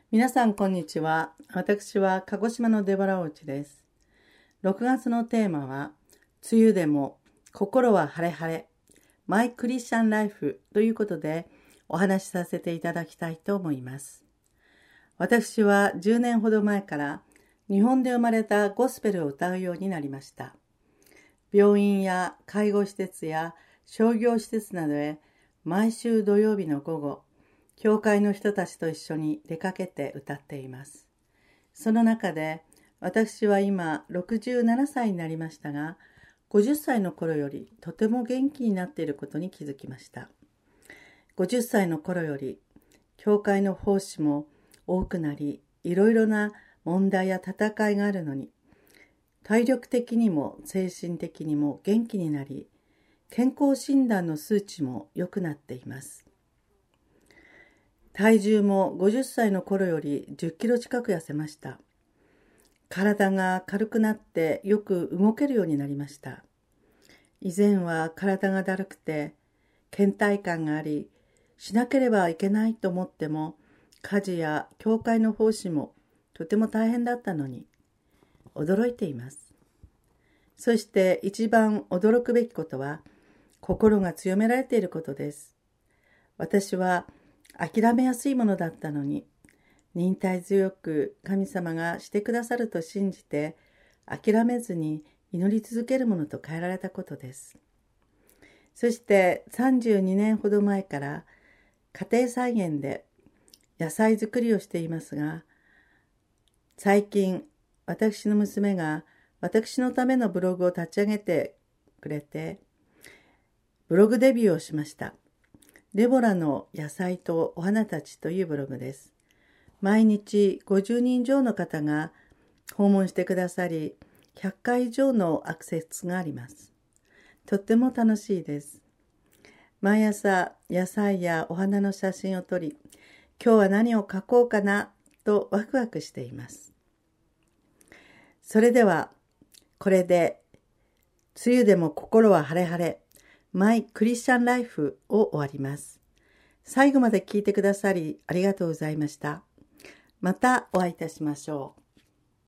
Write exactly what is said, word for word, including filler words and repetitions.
皆さんこんにちは。私は鹿児島のデボラおうちです。ろくがつのテーマは、梅雨でも心は晴れ晴れ、マイクリスチャンライフということでお話しさせていただきたいと思います。私はじゅうねんほど前から日本で生まれたゴスペルを歌うようになりました。病院や介護施設や商業施設などへ毎週土曜日の午後、教会の人たちと一緒に出かけて歌っています。その中で私は今ろくじゅうななさいになりましたが、ごじゅっさいの頃よりとても元気になっていることに気づきました。ごじゅっさいの頃より教会の奉仕も多くなり、いろいろな問題や戦いがあるのに、体力的にも精神的にも元気になり、健康診断の数値も良くなっています。体重もごじゅっさいの頃よりじゅっキロ近く痩せました。体が軽くなってよく動けるようになりました。以前は体がだるくて倦怠感があり、しなければいけないと思っても、家事や教会の奉仕もとても大変だったのに、驚いています。そして一番驚くべきことは、心が強められていることです。私は諦めやすいものだったのに、忍耐強く神様がしてくださると信じて、諦めずに祈り続けるものと変えられたことです。そしてさんじゅうにねんほど前から家庭菜園で野菜作りをしていますが、最近私の娘が私のためのブログを立ち上げてくれて、ブログデビューをしました。デボラの野菜とお花たちというブログです。毎日ごじゅうにん以上の方が訪問してくださり、ひゃっかい以上のアクセスがあります。とっても楽しいです。毎朝野菜やお花の写真を撮り、今日は何を書こうかなとワクワクしています。それでは、これで、梅雨でも心は晴れ晴れ、マイクリスチャンライフを終わります。最後まで聞いてくださりありがとうございました。またお会いいたしましょう。